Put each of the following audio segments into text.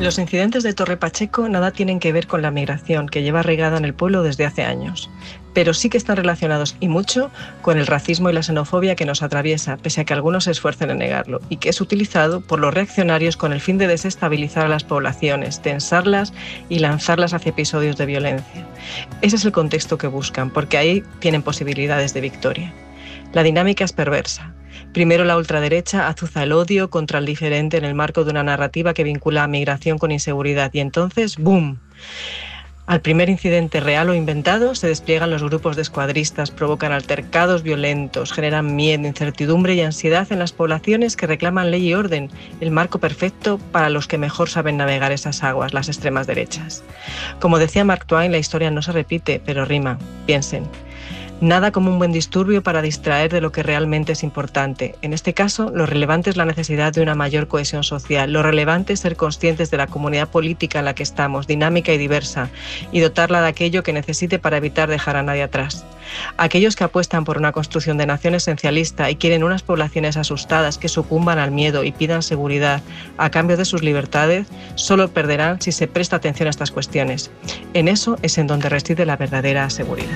Los incidentes de Torre Pacheco nada tienen que ver con la migración que lleva arraigada en el pueblo desde hace años, pero sí que están relacionados y mucho con el racismo y la xenofobia que nos atraviesa, pese a que algunos se esfuercen en negarlo, y que es utilizado por los reaccionarios con el fin de desestabilizar a las poblaciones, tensarlas y lanzarlas hacia episodios de violencia. Ese es el contexto que buscan, porque ahí tienen posibilidades de victoria. La dinámica es perversa. Primero la ultraderecha azuza el odio contra el diferente en el marco de una narrativa que vincula a migración con inseguridad y entonces ¡boom! Al primer incidente real o inventado se despliegan los grupos de escuadristas, provocan altercados violentos, generan miedo, incertidumbre y ansiedad en las poblaciones que reclaman ley y orden, el marco perfecto para los que mejor saben navegar esas aguas, las extremas derechas. Como decía Mark Twain, la historia no se repite, pero rima. Piensen. Nada como un buen disturbio para distraer de lo que realmente es importante. En este caso, lo relevante es la necesidad de una mayor cohesión social. Lo relevante es ser conscientes de la comunidad política en la que estamos, dinámica y diversa, y dotarla de aquello que necesite para evitar dejar a nadie atrás. Aquellos que apuestan por una construcción de nación esencialista y quieren unas poblaciones asustadas que sucumban al miedo y pidan seguridad a cambio de sus libertades, solo perderán si se presta atención a estas cuestiones. En eso es en donde reside la verdadera seguridad.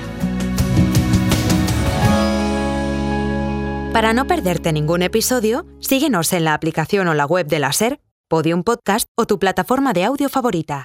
Para no perderte ningún episodio, síguenos en la aplicación o la web de la SER, Podium Podcast o tu plataforma de audio favorita.